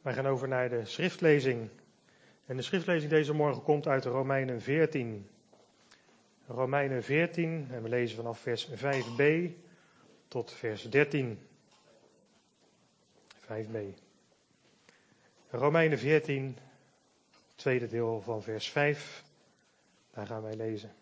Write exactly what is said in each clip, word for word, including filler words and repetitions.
Wij gaan over naar de schriftlezing. En de schriftlezing deze morgen komt uit Romeinen veertien. Romeinen veertien, en we lezen vanaf vers vijf b tot vers dertien. vijf b. Romeinen veertien, tweede deel van vers vijf. Daar gaan wij lezen.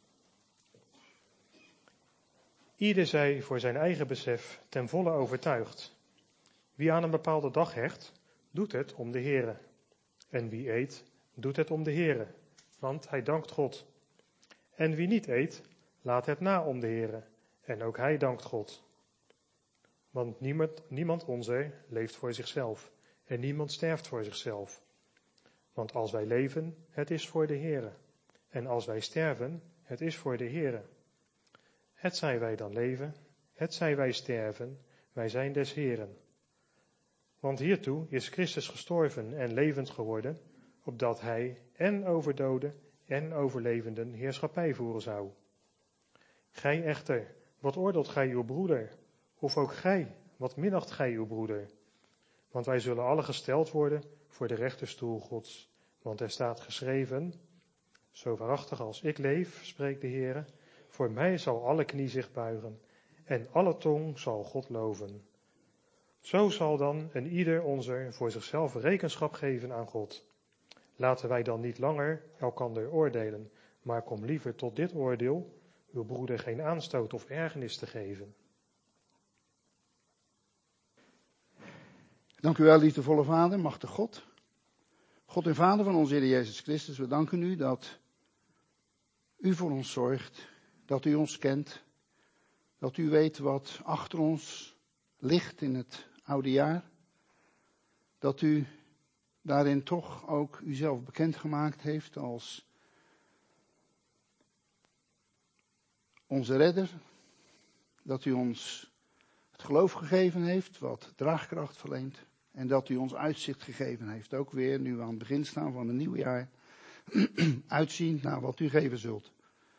Ieder zij voor zijn eigen besef ten volle overtuigd. Wie aan een bepaalde dag hecht, doet het om de Here. En wie eet, doet het om de Here, want hij dankt God. En wie niet eet, laat het na om de Here, en ook hij dankt God. Want niemand, niemand onzer leeft voor zichzelf, en niemand sterft voor zichzelf. Want als wij leven, het is voor de Here. En als wij sterven, het is voor de Here. Hetzij wij dan leven, hetzij wij sterven, wij zijn des Heren. Want hiertoe is Christus gestorven en levend geworden, opdat hij en over doden en over levenden heerschappij voeren zou. Gij echter, wat oordeelt gij uw broeder? Of ook gij, wat minacht gij uw broeder? Want wij zullen alle gesteld worden voor de rechterstoel Gods. Want er staat geschreven, zo waarachtig als ik leef, spreekt de Heere, voor mij zal alle knie zich buigen en alle tong zal God loven. Zo zal dan een ieder onzer voor zichzelf rekenschap geven aan God. Laten wij dan niet langer elkander oordelen, maar kom liever tot dit oordeel, uw broeder geen aanstoot of ergernis te geven. Dank u wel, liefdevolle Vader, machtige God. God en Vader van onze Heer Jezus Christus, we danken u dat u voor ons zorgt, dat u ons kent, dat u weet wat achter ons ligt in het oude jaar, dat u daarin toch ook uzelf bekendgemaakt heeft als onze redder, dat u ons het geloof gegeven heeft wat draagkracht verleent en dat u ons uitzicht gegeven heeft, ook weer nu we aan het begin staan van een nieuw jaar, uitzien naar wat u geven zult.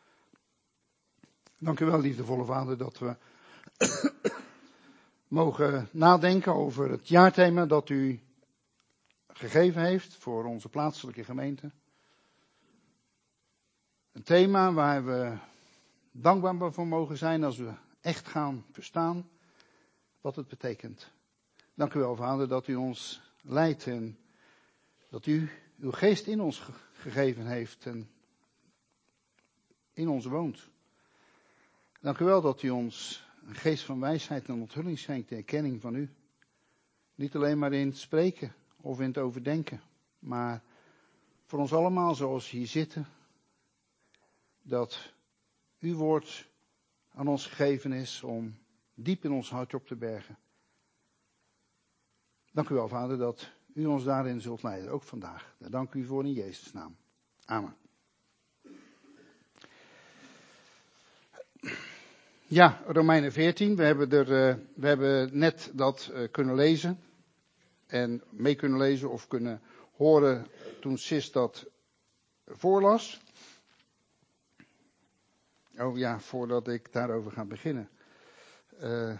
Dank u wel, liefdevolle Vader, dat we mogen nadenken over het jaarthema dat u gegeven heeft voor onze plaatselijke gemeente. Een thema waar we dankbaar voor mogen zijn als we echt gaan verstaan wat het betekent. Dank u wel, Vader, dat u ons leidt en dat u uw geest in ons gegeven heeft en in ons woont. Dank u wel dat u ons een geest van wijsheid en onthulling schenkt, de erkenning van u. Niet alleen maar in het spreken of in het overdenken, maar voor ons allemaal zoals hier zitten, dat uw woord aan ons gegeven is om diep in ons hart op te bergen. Dank u wel, Vader, dat u ons daarin zult leiden, ook vandaag. Daar dank u voor in Jezus' naam. Amen. Ja, Romeinen veertien, we hebben, er, uh, we hebben net dat uh, kunnen lezen en mee kunnen lezen of kunnen horen toen Sis dat voorlas. Oh ja, voordat ik daarover ga beginnen. Uh,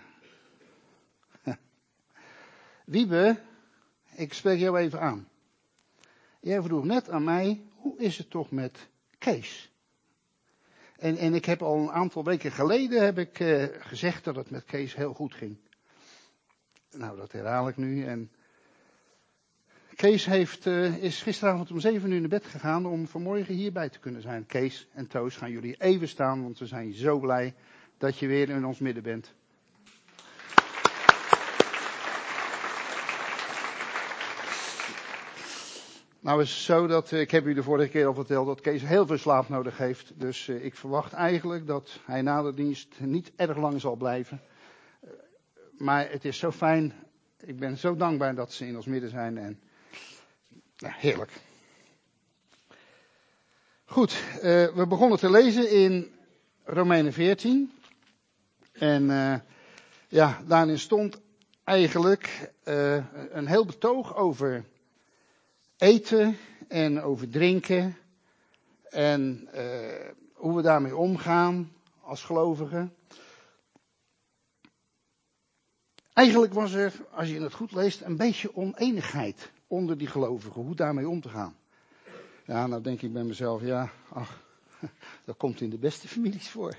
Wiebe, ik spreek jou even aan. Jij vroeg net aan mij, hoe is het toch met Kees? En, en ik heb al een aantal weken geleden heb ik uh, gezegd dat het met Kees heel goed ging. Nou, dat herhaal ik nu. En Kees heeft, uh, is gisteravond om zeven uur naar bed gegaan om vanmorgen hierbij te kunnen zijn. Kees en Toos, gaan jullie even staan, want we zijn zo blij dat je weer in ons midden bent. Nou is het zo dat, ik heb u de vorige keer al verteld, dat Kees heel veel slaap nodig heeft. Dus uh, ik verwacht eigenlijk dat hij na de dienst niet erg lang zal blijven. Uh, maar het is zo fijn, ik ben zo dankbaar dat ze in ons midden zijn en ja, heerlijk. Goed, uh, we begonnen te lezen in Romeinen veertien. En uh, ja, daarin stond eigenlijk uh, een heel betoog over eten en over drinken en uh, hoe we daarmee omgaan als gelovigen. Eigenlijk was er, als je het goed leest, een beetje oneenigheid onder die gelovigen, hoe daarmee om te gaan. Ja, nou denk ik bij mezelf, ja, ach, dat komt in de beste families voor.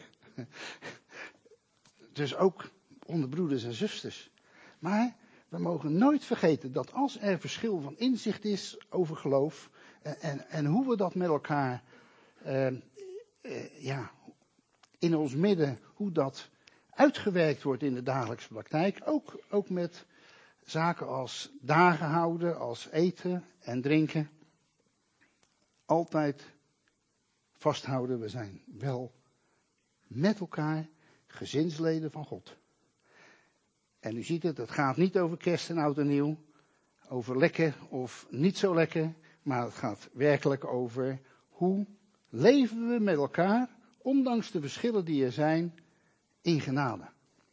Dus ook onder broeders en zusters. Maar we mogen nooit vergeten dat als er verschil van inzicht is over geloof, en, en, en hoe we dat met elkaar, uh, uh, ja, in ons midden, hoe dat uitgewerkt wordt in de dagelijkse praktijk, ook, ook met zaken als dagen houden, als eten en drinken. Altijd vasthouden, we zijn wel met elkaar gezinsleden van God. En u ziet het, het gaat niet over kerst en oud en nieuw, over lekker of niet zo lekker, maar het gaat werkelijk over hoe leven we met elkaar, ondanks de verschillen die er zijn, in genade.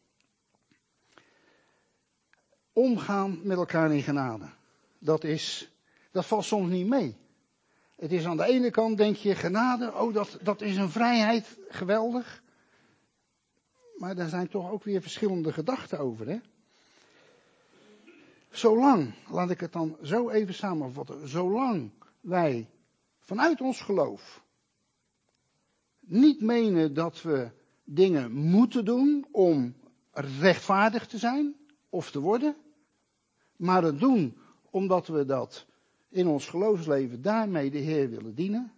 Omgaan met elkaar in genade, dat is, dat valt soms niet mee. Het is aan de ene kant, denk je, genade, oh dat, dat is een vrijheid, geweldig. Maar daar zijn toch ook weer verschillende gedachten over, hè. Zolang, laat ik het dan zo even samenvatten, zolang wij vanuit ons geloof niet menen dat we dingen moeten doen om rechtvaardig te zijn of te worden, maar het doen omdat we dat in ons geloofsleven daarmee de Heer willen dienen,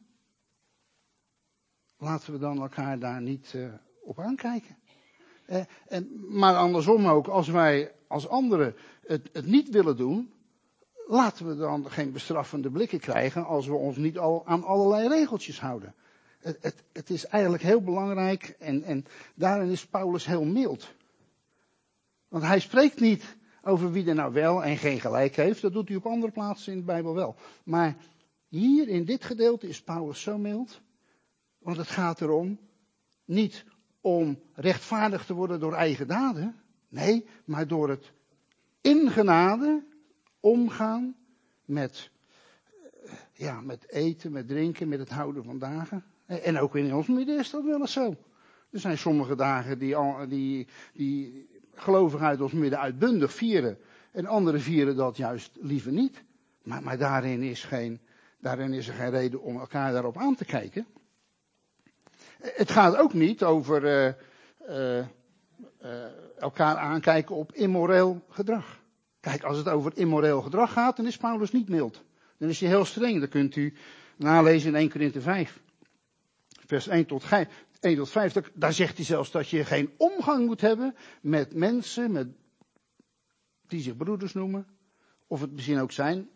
laten we dan elkaar daar niet uh, op aankijken. Eh, en, maar andersom ook, als wij als anderen het, het niet willen doen, laten we dan geen bestraffende blikken krijgen als we ons niet al aan allerlei regeltjes houden. Het, het, het is eigenlijk heel belangrijk en, en daarin is Paulus heel mild. Want hij spreekt niet over wie er nou wel en geen gelijk heeft. Dat doet hij op andere plaatsen in de Bijbel wel. Maar hier in dit gedeelte is Paulus zo mild. Want het gaat erom niet om rechtvaardig te worden door eigen daden. Nee, maar door het in genade omgaan met, ja, met eten, met drinken, met het houden van dagen. En ook in ons midden is dat wel eens zo. Er zijn sommige dagen die, die, die gelovigen uit ons midden uitbundig vieren. En anderen vieren dat juist liever niet. Maar, maar daarin, is geen, daarin is er geen reden om elkaar daarop aan te kijken. Het gaat ook niet over uh, uh, uh, elkaar aankijken op immoreel gedrag. Kijk, als het over immoreel gedrag gaat, dan is Paulus niet mild. Dan is hij heel streng. Dat kunt u nalezen in Eerste Korinthe vijf. Vers één tot vijf. Daar zegt hij zelfs dat je geen omgang moet hebben met mensen met, die zich broeders noemen. Of het misschien ook zijn.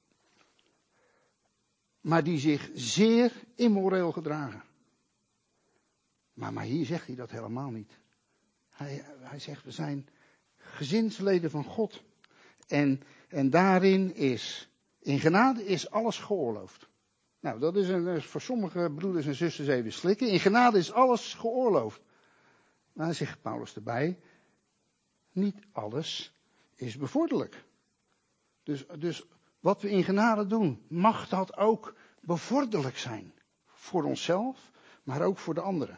Maar die zich zeer immoreel gedragen. Maar, maar hier zegt hij dat helemaal niet. Hij, hij zegt, we zijn gezinsleden van God. En, en daarin is, in genade is alles geoorloofd. Nou, dat is een, voor sommige broeders en zusters even slikken. In genade is alles geoorloofd. Maar dan zegt Paulus erbij, niet alles is bevorderlijk. Dus, dus wat we in genade doen, mag dat ook bevorderlijk zijn. Voor onszelf, maar ook voor de anderen.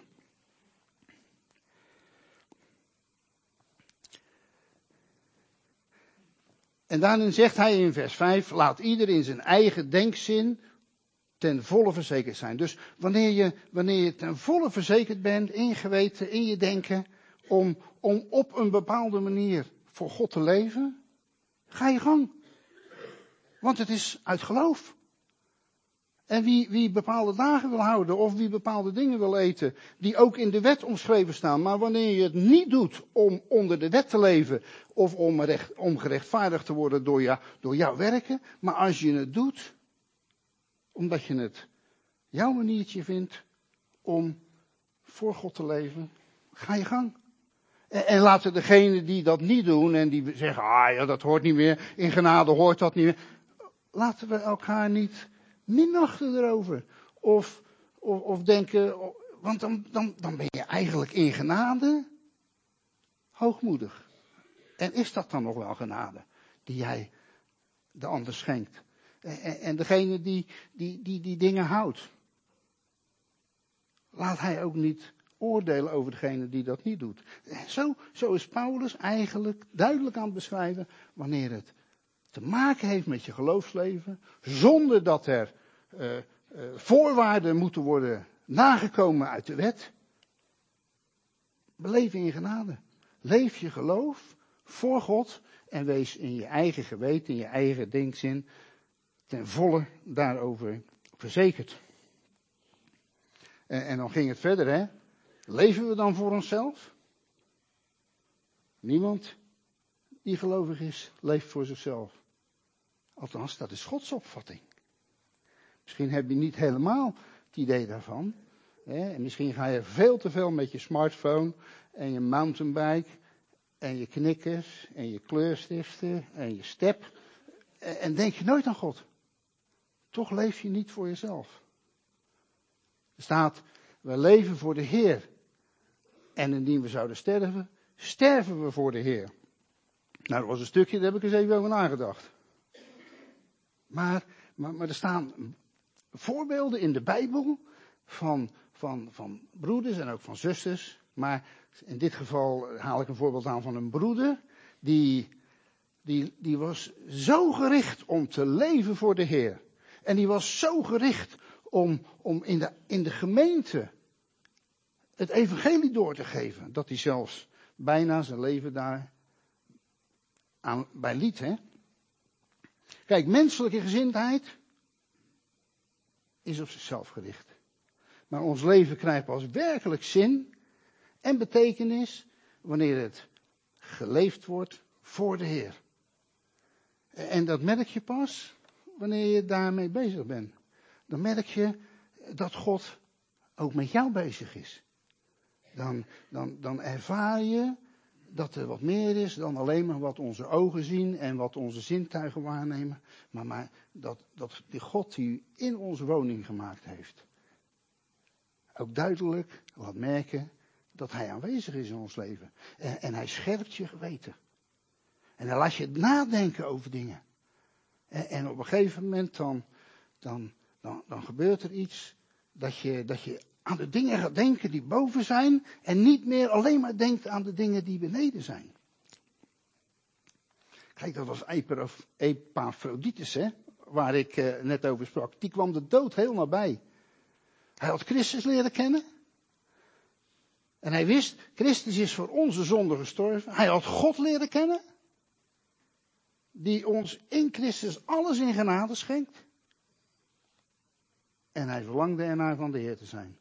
En daarin zegt hij in vers vijf, laat ieder in zijn eigen denkzin ten volle verzekerd zijn. Dus wanneer je, wanneer je ten volle verzekerd bent, in je geweten, in je denken, om, om op een bepaalde manier voor God te leven, ga je gang. Want het is uit geloof. En wie, wie bepaalde dagen wil houden of wie bepaalde dingen wil eten, die ook in de wet omschreven staan. Maar wanneer je het niet doet om onder de wet te leven of om, recht, om gerechtvaardigd te worden door, ja, door jouw werken. Maar als je het doet, omdat je het jouw maniertje vindt om voor God te leven, ga je gang. En, en laten degenen die dat niet doen en die zeggen, ah ja, dat hoort niet meer, in genade hoort dat niet meer. Laten we elkaar niet minachten erover. Of, of, of denken, want dan, dan, dan ben je eigenlijk in genade hoogmoedig. En is dat dan nog wel genade die jij de ander schenkt? En, en degene die, die, die die dingen houdt, laat hij ook niet oordelen over degene die dat niet doet. Zo, Zo is Paulus eigenlijk duidelijk aan het beschrijven wanneer het te maken heeft met je geloofsleven, zonder dat er uh, uh, voorwaarden moeten worden nagekomen uit de wet. Beleef in genade. Leef je geloof voor God en wees in je eigen geweten, in je eigen denkzin ten volle daarover verzekerd. En, en dan ging het verder, hè. Leven we dan voor onszelf? Niemand die gelovig is, leeft voor zichzelf. Althans, dat is Gods opvatting. Misschien heb je niet helemaal het idee daarvan. Hè? En misschien ga je veel te veel met je smartphone en je mountainbike en je knikkers en je kleurstiften en je step. En denk je nooit aan God. Toch leef je niet voor jezelf. Er staat, we leven voor de Heer. En indien we zouden sterven, sterven we voor de Heer. Nou, dat was een stukje, daar heb ik eens even over nagedacht. Maar, maar, maar er staan voorbeelden in de Bijbel van, van, van broeders en ook van zusters. Maar in dit geval haal ik een voorbeeld aan van een broeder. Die, die, die was zo gericht om te leven voor de Heer. En die was zo gericht om, om in, de, in de gemeente het evangelie door te geven. Dat hij zelfs bijna zijn leven daar aan, bij liet. Hè? Kijk, menselijke gezindheid is op zichzelf gericht. Maar ons leven krijgt pas werkelijk zin en betekenis wanneer het geleefd wordt voor de Heer. En dat merk je pas wanneer je daarmee bezig bent. Dan merk je dat God ook met jou bezig is. Dan, dan, dan ervaar je dat er wat meer is dan alleen maar wat onze ogen zien en wat onze zintuigen waarnemen. Maar, maar dat, dat die God die in onze woning gemaakt heeft, ook duidelijk laat merken dat hij aanwezig is in ons leven. En, en hij scherpt je geweten. En hij laat je nadenken over dingen. En, en op een gegeven moment dan, dan, dan, dan gebeurt er iets dat je, dat je aan de dingen gaat denken die boven zijn en niet meer alleen maar denkt aan de dingen die beneden zijn. Kijk, dat was Epaphroditus, hè, waar ik uh, net over sprak. Die kwam de dood heel nabij. Hij had Christus leren kennen. En hij wist, Christus is voor onze zonde gestorven. Hij had God leren kennen. Die ons in Christus alles in genade schenkt. En hij verlangde ernaar van de Heer te zijn.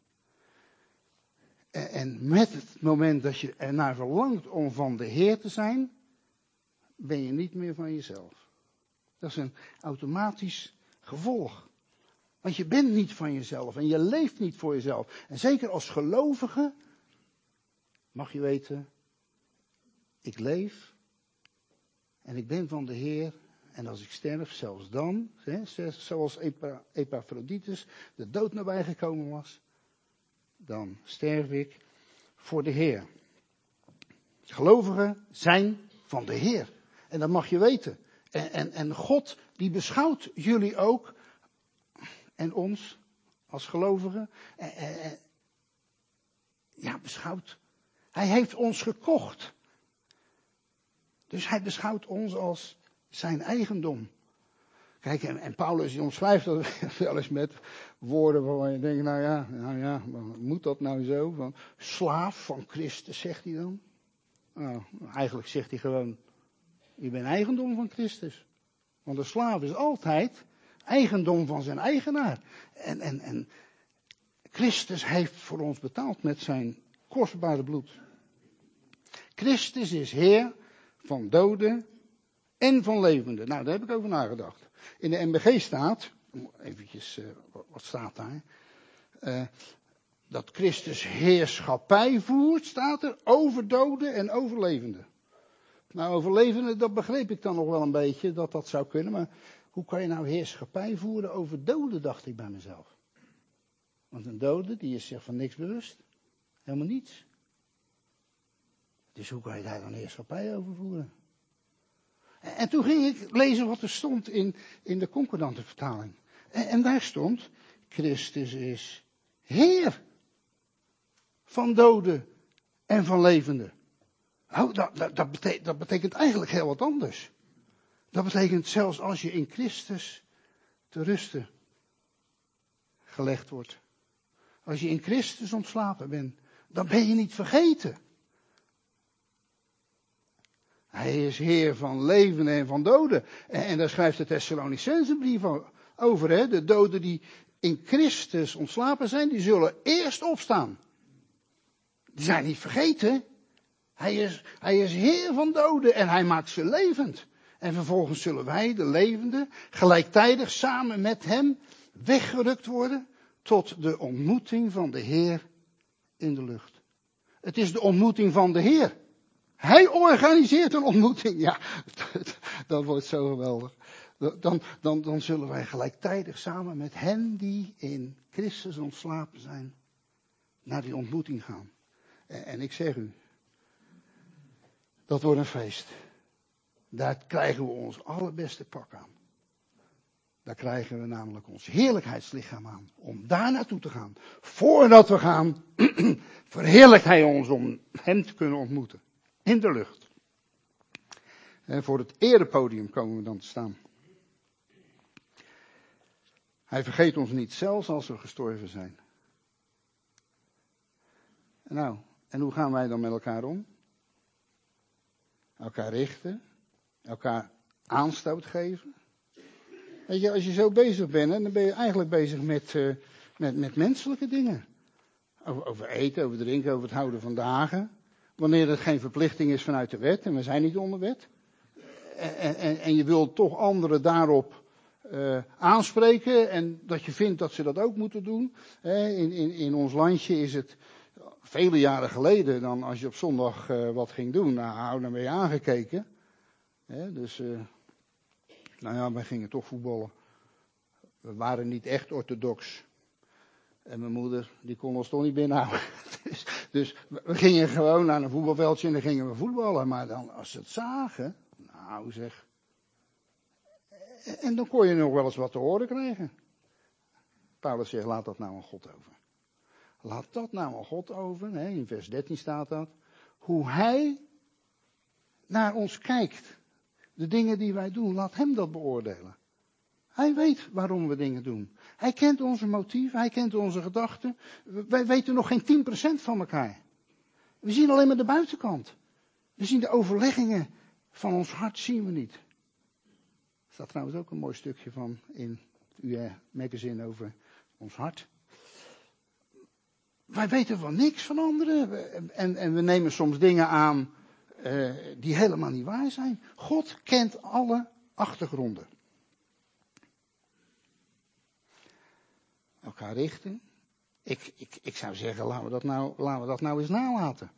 En met het moment dat je ernaar verlangt om van de Heer te zijn, ben je niet meer van jezelf. Dat is een automatisch gevolg. Want je bent niet van jezelf en je leeft niet voor jezelf. En zeker als gelovige mag je weten, ik leef en ik ben van de Heer. En als ik sterf, zelfs dan, hè, zoals Epaphroditus de dood nabij gekomen was, dan sterf ik voor de Heer. Gelovigen zijn van de Heer. En dat mag je weten. En, en, en God die beschouwt jullie ook en ons als gelovigen. En, en, ja, beschouwt. Hij heeft ons gekocht. Dus hij beschouwt ons als zijn eigendom. Kijk, en, en Paulus die omschrijft dat wel eens met woorden waarvan je denkt, nou ja, nou ja, moet dat nou zo? Van, slaaf van Christus, zegt hij dan. Nou, eigenlijk zegt hij gewoon, je bent eigendom van Christus. Want een slaaf is altijd eigendom van zijn eigenaar. En, en, en Christus heeft voor ons betaald met zijn kostbare bloed. Christus is Heer van doden en van levenden. Nou, daar heb ik over nagedacht. In de N B G staat, eventjes, uh, wat staat daar? Uh, dat Christus heerschappij voert, staat er, over doden en over levenden. Nou, over levenden, dat begreep ik dan nog wel een beetje, dat dat zou kunnen. Maar hoe kan je nou heerschappij voeren over doden, dacht ik bij mezelf. Want een dode, die is zich van niks bewust. Helemaal niets. Dus hoe kan je daar dan heerschappij over voeren? En toen ging ik lezen wat er stond in, in de concordante vertaling. En, en daar stond, Christus is Heer van doden en van levenden. Nou, dat, dat, dat, betekent, dat betekent eigenlijk heel wat anders. Dat betekent zelfs als je in Christus te rusten gelegd wordt. Als je in Christus ontslapen bent, dan ben je niet vergeten. Hij is Heer van leven en van doden. En, en daar schrijft de Thessalonicenzenbrief over. Hè? De doden die in Christus ontslapen zijn, die zullen eerst opstaan. Die zijn niet vergeten. Hij is, hij is Heer van doden en hij maakt ze levend. En vervolgens zullen wij, de levenden, gelijktijdig samen met hem weggerukt worden tot de ontmoeting van de Heer in de lucht. Het is de ontmoeting van de Heer. Hij organiseert een ontmoeting. Ja, dat wordt zo geweldig. Dan, dan, dan zullen wij gelijktijdig samen met hen die in Christus ontslapen zijn, naar die ontmoeting gaan. En, en ik zeg u, dat wordt een feest. Daar krijgen we ons allerbeste pak aan. Daar krijgen we namelijk ons heerlijkheidslichaam aan. Om daar naartoe te gaan. Voordat we gaan, verheerlijkt hij ons om hem te kunnen ontmoeten. In de lucht. En voor het erepodium komen we dan te staan. Hij vergeet ons niet, zelfs als we gestorven zijn. Nou, en hoe gaan wij dan met elkaar om? Elkaar richten. Elkaar aanstoot geven. Weet je, als je zo bezig bent, dan ben je eigenlijk bezig met, uh, met, met menselijke dingen. Over, over eten, over drinken, over het houden van dagen. Wanneer het geen verplichting is vanuit de wet, en we zijn niet onder wet. En, en, en je wilt toch anderen daarop uh, aanspreken, en dat je vindt dat ze dat ook moeten doen. In, in, in ons landje is het vele jaren geleden, dan als je op zondag uh, wat ging doen, nou, dan ben je aangekeken. He, dus, uh, nou ja, wij gingen toch voetballen. We waren niet echt orthodox. En mijn moeder, die kon ons toch niet binnenhouden. dus, dus we gingen gewoon naar een voetbalveldje en dan gingen we voetballen. Maar dan, als ze het zagen, nou zeg. En dan kon je nog wel eens wat te horen krijgen. Paulus zegt, laat dat nou aan God over. Laat dat nou aan God over. Hè, in vers dertien staat dat. Hoe hij naar ons kijkt. De dingen die wij doen, laat hem dat beoordelen. Hij weet waarom we dingen doen. Hij kent onze motieven, hij kent onze gedachten. Wij weten nog geen tien procent van elkaar. We zien alleen maar de buitenkant. We zien de overleggingen van ons hart, zien we niet. Er staat trouwens ook een mooi stukje van in uw magazine over ons hart. Wij weten van niks van anderen. En, en we nemen soms dingen aan uh, die helemaal niet waar zijn. God kent alle achtergronden. Elkaar richten. Ik, ik, ik zou zeggen, laten we, dat nou, laten we dat nou eens nalaten.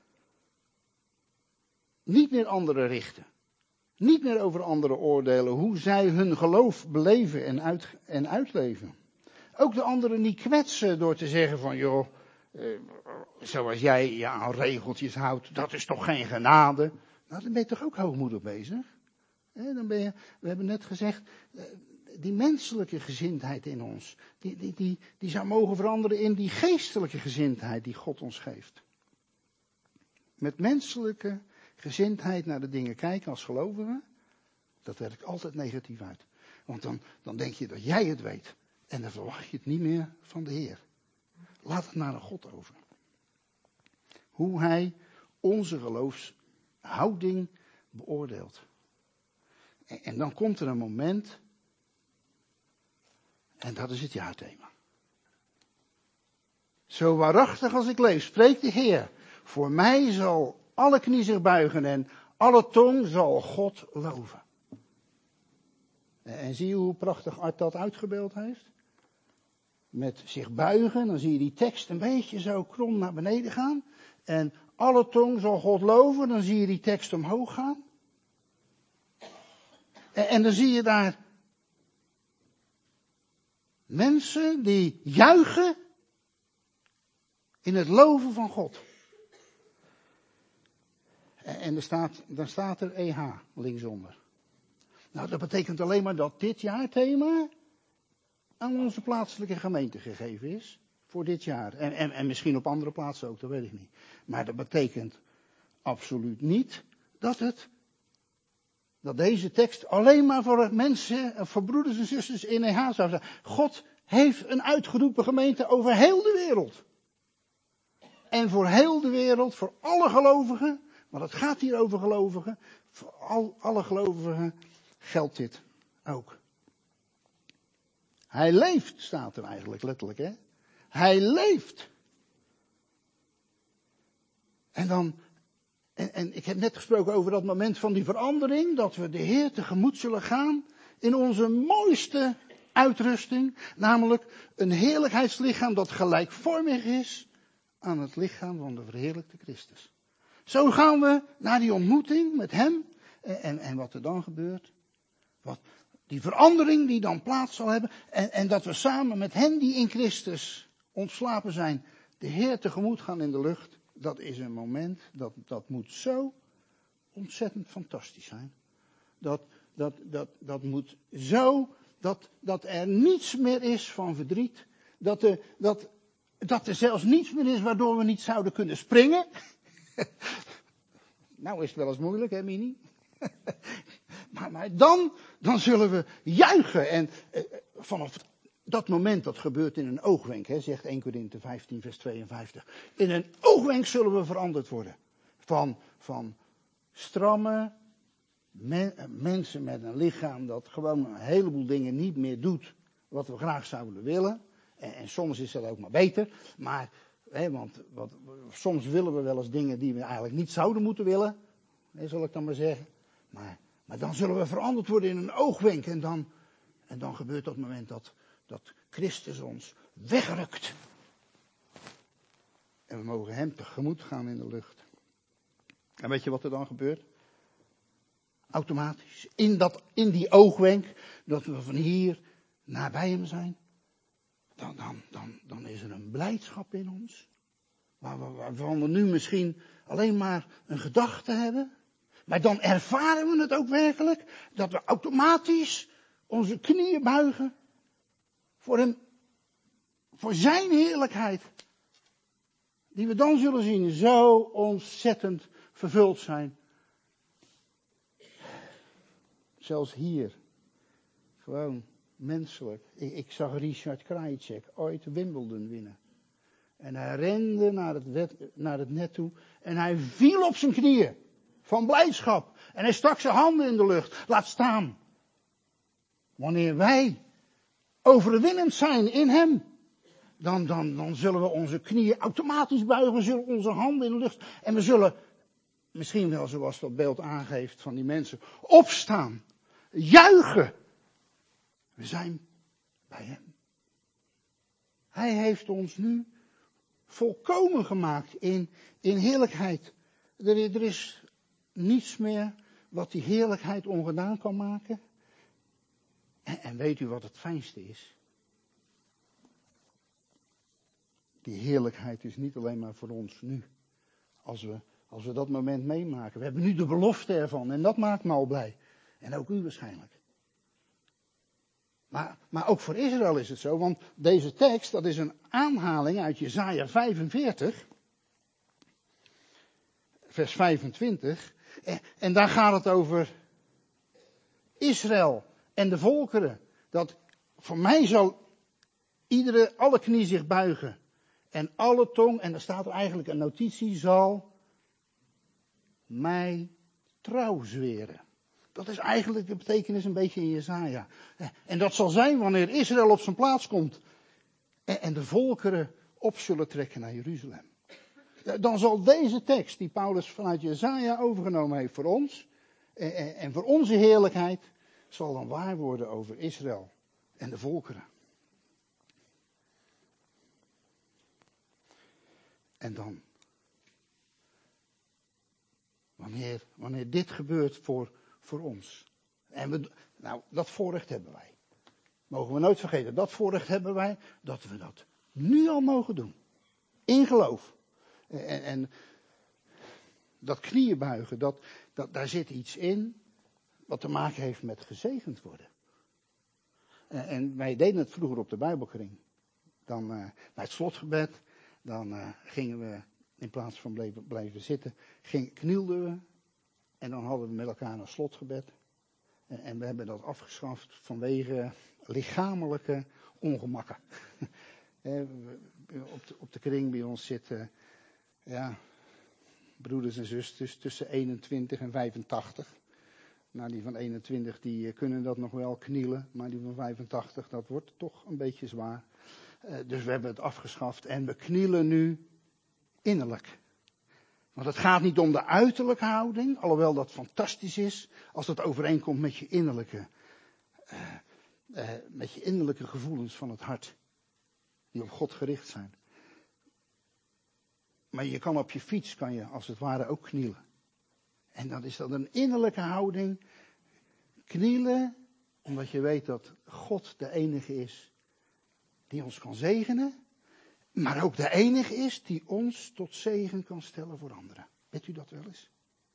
Niet meer anderen richten. Niet meer over anderen oordelen hoe zij hun geloof beleven en, uit, en uitleven. Ook de anderen niet kwetsen door te zeggen van, joh, eh, zoals jij je aan regeltjes houdt, dat is toch geen genade. Nou, dan ben je toch ook hoogmoedig bezig. Eh, dan ben je, we hebben net gezegd, eh, die menselijke gezindheid in ons, die, die, die, die zou mogen veranderen in die geestelijke gezindheid die God ons geeft. Met menselijke gezindheid naar de dingen kijken als gelovigen, dat werkt altijd negatief uit. Want dan, dan denk je dat jij het weet. En dan verwacht je het niet meer van de Heer. Laat het naar de God over. Hoe hij onze geloofshouding beoordeelt. En, en dan komt er een moment. En dat is het jaarthema. Zo waarachtig als ik leef, spreekt de Heer. Voor mij zal alle knie zich buigen en alle tong zal God loven. En zie je hoe prachtig Art dat uitgebeeld heeft? Met zich buigen, dan zie je die tekst een beetje zo krom naar beneden gaan. En alle tong zal God loven, dan zie je die tekst omhoog gaan. En, en dan zie je daar mensen die juichen in het loven van God. En er staat, dan staat er E H linksonder. Nou, dat betekent alleen maar dat dit jaarthema aan onze plaatselijke gemeente gegeven is. Voor dit jaar. En, en, en misschien op andere plaatsen ook, dat weet ik niet. Maar dat betekent absoluut niet dat het, dat deze tekst alleen maar voor mensen, voor broeders en zusters in E H zou zijn. God heeft een uitgeroepen gemeente over heel de wereld. En voor heel de wereld, voor alle gelovigen, want het gaat hier over gelovigen, voor al, alle gelovigen geldt dit ook. Hij leeft, staat er eigenlijk letterlijk, hè. Hij leeft. En dan, en, en ik heb net gesproken over dat moment van die verandering, dat we de Heer tegemoet zullen gaan in onze mooiste uitrusting, namelijk een heerlijkheidslichaam dat gelijkvormig is aan het lichaam van de verheerlijkte Christus. Zo gaan we naar die ontmoeting met hem en, en, en wat er dan gebeurt. Wat, die verandering die dan plaats zal hebben en, en dat we samen met hen die in Christus ontslapen zijn, de Heer tegemoet gaan in de lucht. Dat is een moment, dat, dat moet zo ontzettend fantastisch zijn. Dat, dat, dat, dat moet zo, dat, dat er niets meer is van verdriet. Dat er, dat, dat er zelfs niets meer is waardoor we niet zouden kunnen springen. Nou is het wel eens moeilijk, hè Mini? maar, maar dan, dan zullen we juichen. En eh, vanaf dat moment, dat gebeurt in een oogwenk, hè, zegt Eerste Korinthe vijftien vers tweeënvijftig. In een oogwenk zullen we veranderd worden. Van, van stramme men, mensen met een lichaam dat gewoon een heleboel dingen niet meer doet wat we graag zouden willen. En, en soms is dat ook maar beter. Maar, hè, want wat, soms willen we wel eens dingen die we eigenlijk niet zouden moeten willen. Hè, zal ik dan maar zeggen. Maar, maar dan zullen we veranderd worden in een oogwenk. En dan, en dan gebeurt dat moment dat, dat Christus ons wegrukt. En we mogen hem tegemoet gaan in de lucht. En weet je wat er dan gebeurt? Automatisch. In, dat, in die oogwenk. Dat we van hier nabij hem zijn. Dan, dan, dan, dan is er een blijdschap in ons. Waar we, waarvan we nu misschien alleen maar een gedachte hebben. Maar dan ervaren we het ook werkelijk. Dat we automatisch onze knieën buigen. Voor hem. Voor zijn heerlijkheid. Die we dan zullen zien. Zo ontzettend vervuld zijn. Zelfs hier. Gewoon menselijk. Ik, ik zag Richard Krajicek ooit Wimbledon winnen. En hij rende naar het, wet, naar het net toe. En hij viel op zijn knieën. Van blijdschap. En hij stak zijn handen in de lucht. Laat staan. Wanneer wij overwinnend zijn in hem. Dan, dan, dan zullen we onze knieën automatisch buigen. We zullen onze handen in de lucht. En we zullen, misschien wel zoals dat beeld aangeeft van die mensen, opstaan. Juichen. We zijn bij hem. Hij heeft ons nu volkomen gemaakt in, in heerlijkheid. Er, er is niets meer wat die heerlijkheid ongedaan kan maken. En, en weet u wat het fijnste is? Die heerlijkheid is niet alleen maar voor ons nu. Als we, als we dat moment meemaken. We hebben nu de belofte ervan en dat maakt me al blij. En ook u waarschijnlijk. Maar, maar ook voor Israël is het zo, want deze tekst, dat is een aanhaling uit Jesaja vijfenveertig, vers vijfentwintig. En, en daar gaat het over Israël en de volkeren. Dat voor mij zal iedere, alle knie zich buigen en alle tong, en daar staat er eigenlijk een notitie, zal mij trouw zweren. Dat is eigenlijk de betekenis een beetje in Jesaja. En dat zal zijn wanneer Israël op zijn plaats komt. En de volkeren op zullen trekken naar Jeruzalem. Dan zal deze tekst die Paulus vanuit Jesaja overgenomen heeft voor ons. En voor onze heerlijkheid. Zal dan waar worden over Israël en de volkeren. En dan. Wanneer, wanneer dit gebeurt voor... Voor ons. En we, nou, dat voorrecht hebben wij. Mogen we nooit vergeten. Dat voorrecht hebben wij. Dat we dat nu al mogen doen. In geloof. En, en dat knieën buigen. Dat, dat, daar zit iets in. Wat te maken heeft met gezegend worden. En, en wij deden het vroeger op de Bijbelkring. Dan uh, bij het slotgebed. Dan uh, gingen we in plaats van blijven, blijven zitten, ging, knielden we. En dan hadden we met elkaar een slotgebed. En, en we hebben dat afgeschaft vanwege lichamelijke ongemakken. op, de, op de kring bij ons zitten ja, broeders en zusters tussen eenentwintig en vijfentachtig. Nou, die van eenentwintig die kunnen dat nog wel knielen, maar die van vijfentachtig, dat wordt toch een beetje zwaar. Uh, dus we hebben het afgeschaft en we knielen nu innerlijk. Want het gaat niet om de uiterlijke houding, alhoewel dat fantastisch is, als dat overeenkomt met je innerlijke, uh, uh, met je innerlijke gevoelens van het hart, die op God gericht zijn. Maar je kan op je fiets, kan je als het ware ook knielen. En dan is dat een innerlijke houding. Knielen, omdat je weet dat God de enige is die ons kan zegenen. Maar ook de enige is die ons tot zegen kan stellen voor anderen. Weet u dat wel eens?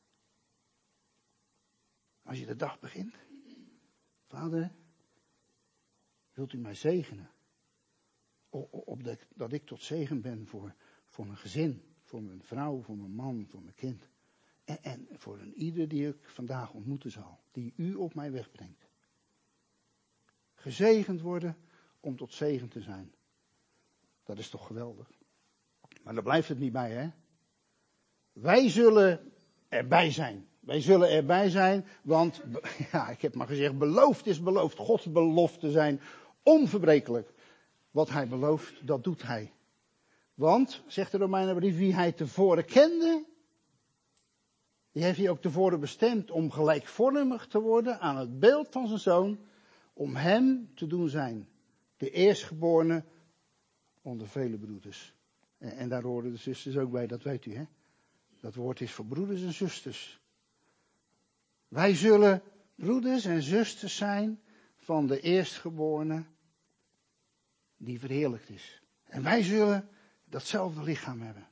Als je de dag begint. Vader, wilt u mij zegenen? Op de, dat ik tot zegen ben voor, voor mijn gezin, voor mijn vrouw, voor mijn man, voor mijn kind. En, en voor een ieder die ik vandaag ontmoeten zal. Die u op mij wegbrengt. Gezegend worden om tot zegen te zijn. Dat is toch geweldig. Maar daar blijft het niet bij, hè. Wij zullen erbij zijn. Wij zullen erbij zijn, want, ja, ik heb maar gezegd, beloofd is beloofd. Gods beloften zijn onverbrekelijk. Wat hij belooft, dat doet hij. Want, zegt de Romeinenbrief, wie hij tevoren kende, die heeft hij ook tevoren bestemd om gelijkvormig te worden aan het beeld van zijn zoon, om hem te doen zijn, de eerstgeborene onder vele broeders. En, en daar horen de zusters ook bij, dat weet u, hè. Dat woord is voor broeders en zusters. Wij zullen broeders en zusters zijn van de eerstgeborene die verheerlijkt is. En wij zullen datzelfde lichaam hebben.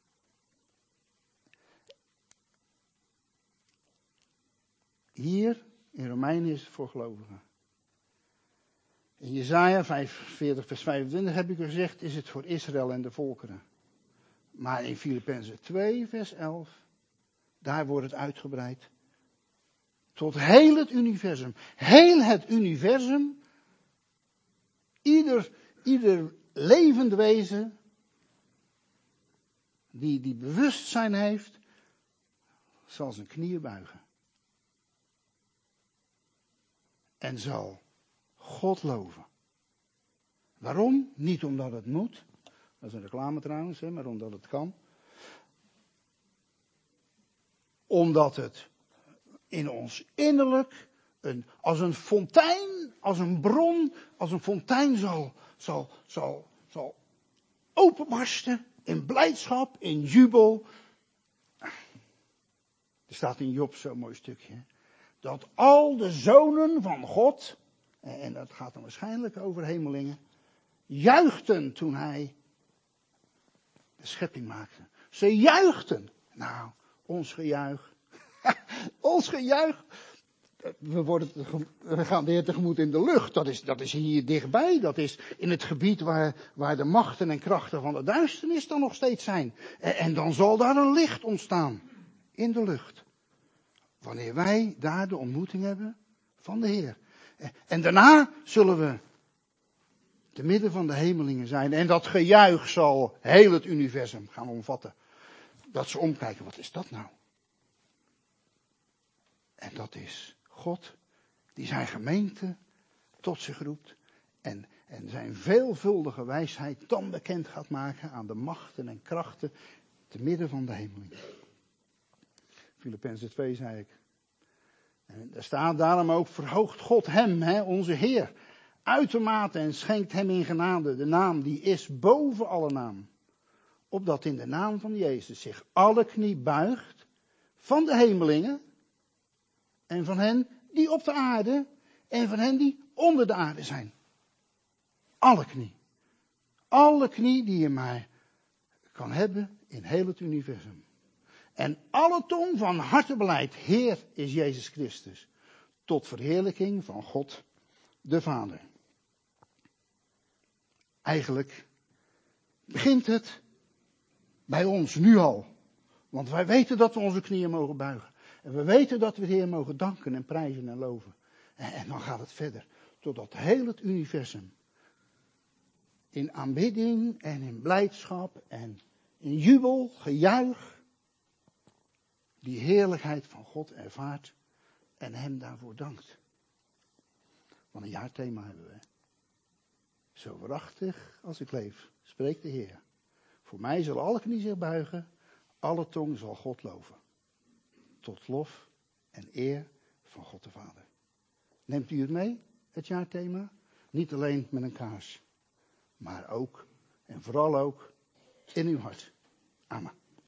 Hier in Romeinen is het voor gelovigen. In Jesaja vijfenveertig vers vijfentwintig heb ik gezegd, is het voor Israël en de volkeren. Maar in Filippenzen twee vers elf, daar wordt het uitgebreid. Tot heel het universum. Heel het universum. Ieder, ieder levend wezen die, die bewustzijn heeft, zal zijn knieën buigen. En zal God loven. Waarom? Niet omdat het moet. Dat is een reclame trouwens, hè, maar omdat het kan. Omdat het in ons innerlijk een, als een fontein, als een bron, als een fontein zal, zal, zal, zal openbarsten in blijdschap, in jubel. Er staat in Job zo'n mooi stukje. Dat al de zonen van God, en dat gaat dan waarschijnlijk over hemelingen, juichten toen hij de schepping maakte. Ze juichten. Nou, ons gejuich. ons gejuich. We, worden, we gaan de Heer tegemoet in de lucht. Dat is, dat is hier dichtbij. Dat is in het gebied waar, waar de machten en krachten van de duisternis dan nog steeds zijn. En, en dan zal daar een licht ontstaan. In de lucht. Wanneer wij daar de ontmoeting hebben van de Heer. En daarna zullen we te midden van de hemelingen zijn. En dat gejuich zal heel het universum gaan omvatten. Dat ze omkijken, wat is dat nou? En dat is God die zijn gemeente tot zich roept. En, en zijn veelvuldige wijsheid dan bekend gaat maken aan de machten en krachten te midden van de hemelingen. Filippenzen twee zei ik. En daar staat daarom ook, verhoogt God hem, hè, onze Heer, uitermate en schenkt hem in genade de naam die is boven alle naam. Opdat in de naam van Jezus zich alle knie buigt van de hemelingen en van hen die op de aarde en van hen die onder de aarde zijn. Alle knie. Alle knie die je maar kan hebben in heel het universum. En alle tong van harte belijdt, Heer is Jezus Christus, tot verheerlijking van God de Vader. Eigenlijk begint het Bij ons, nu al. Want wij weten dat we onze knieën mogen buigen. En we weten dat we de Heer mogen danken en prijzen en loven. En, en dan gaat het verder. Totdat heel het universum in aanbidding en in blijdschap en in jubel, gejuich, die heerlijkheid van God ervaart en hem daarvoor dankt. Wat een jaarthema hebben we. Zo waarachtig als ik leef, spreekt de Heer. Voor mij zal alle knie zich buigen, alle tong zal God loven. Tot lof en eer van God de Vader. Neemt u het mee, het jaarthema? Niet alleen met een kaars, maar ook en vooral ook in uw hart. Amen.